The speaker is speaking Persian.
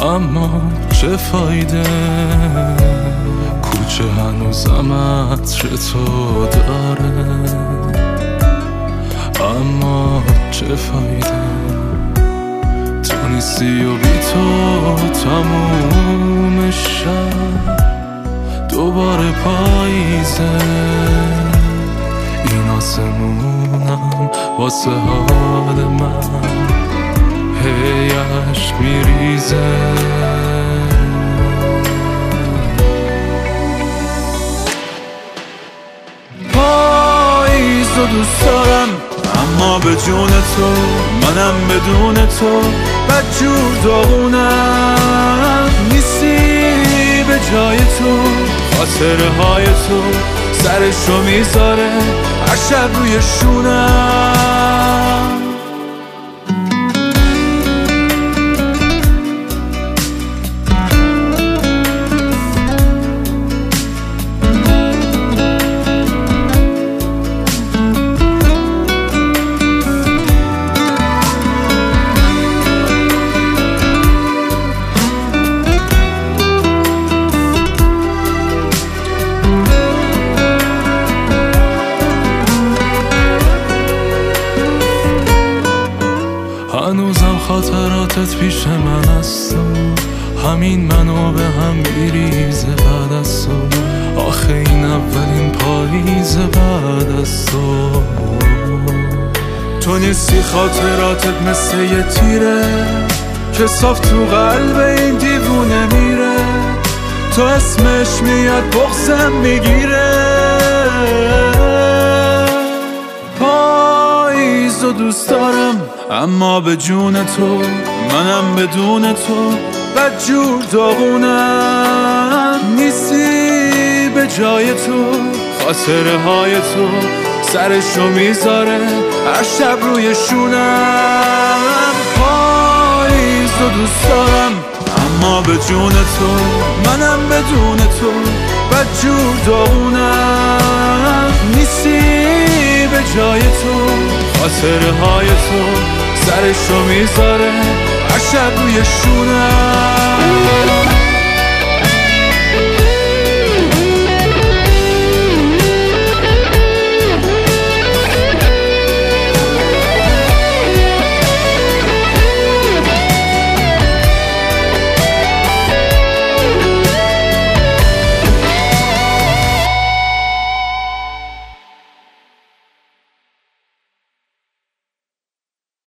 اما چه فایده، کوچه هنوزم عطر تو داره. اما چه فایده، تو نیستی و بی تو تموم شب دوباره پاییزه. این آسمونم واسه حال من هی عشق میریزه. پاییز رو دوست دارم اما به جون تو، منم بدون تو بدجور داغونم. نیستی به جای تو، خاطره های تو سرشو میذاره هر شب روی شونم. هنوزم خاطراتت پیش من هست، همین منو به هم میریزه بعد از تو. آخه این اولین پاییزه بعد از تو. تو نیستی، خاطراتت مثل یه تیره که صاف تو قلب این دیوونه میره. تو اسمش میاد بغضم میگیره. پاییز رو دوست دارم اما به جون تو، منم بدون تو بدجور داغونم. نیستی به جای تو، خاطره های تو سرشو میذاره هر شب روی شونم. پاییز رو دوست دارم اما به جون تو، منم بدون تو بدجور داغونم. نیستی به جای تو، خاطره های تو سرشو میذاره هر شب روی شونم.